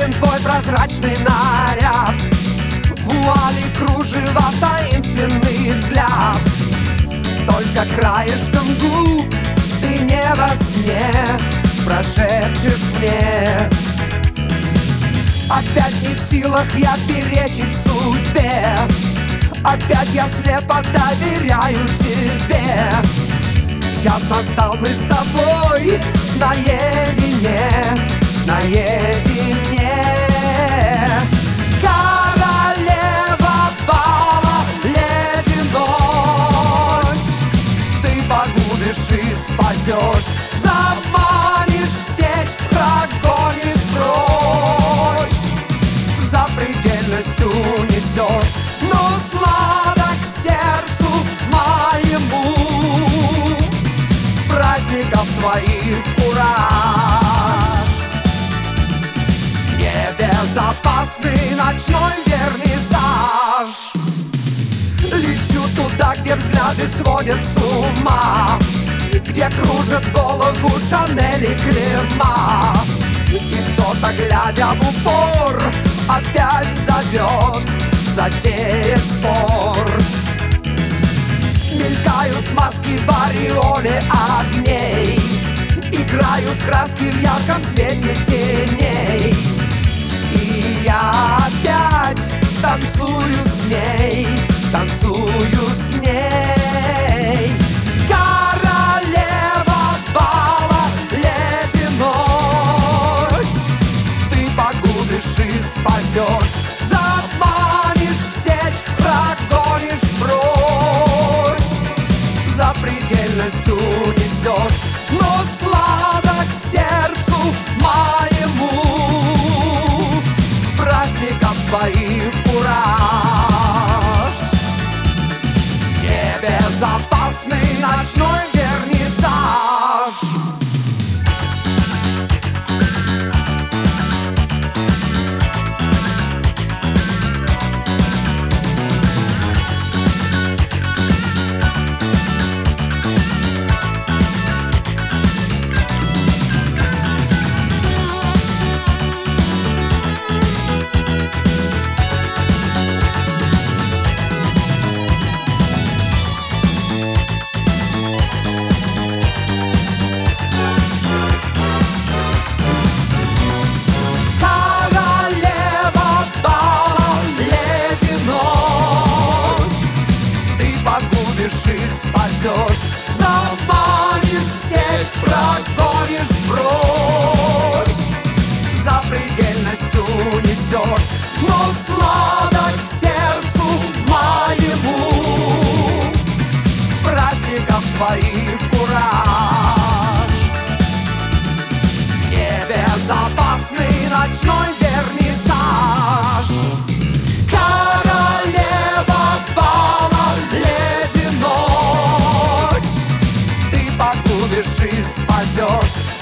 виден твой прозрачный наряд, вуали кружева, таинственный взгляд. Только краешком губ ты не во сне прошепчешь мне: опять не в силах я перечить судьбе, опять я слепо доверяю тебе. Час настал, мы с тобой наедине, наедине. Королева бала, леди ночь, ты погубишь и спасешь, заманишь в сеть, прогонишь прочь, за предельность унесешь, но сладок сердцу моему праздников твоих кураж. Небезопасный ночной вернисаж. Лечу туда, где взгляды сводят с ума, где кружат голову Шанель и Клема. И кто-то, глядя в упор, опять зовет, затеет спор. Мелькают маски в ореоле огней, играют краски в ярком свете теней. И я опять танцую с ней, танцую с ней. Королева бала, леди ночь, ты погубишь и спасешь, заманишь в сеть, прогонишь прочь, за предельность унесешь, но сладок сердцу моему праздников твоих кураж. Небезопасный ночной вернисаж. И спасешь, заманишь в сеть, прогонишь прочь, за предельность унесешь, но сладок сердцу моему праздников твоих кураж. Небезопасный ночной вернисаж. Королева бала, леди ночь, ты погубишь и спасешь,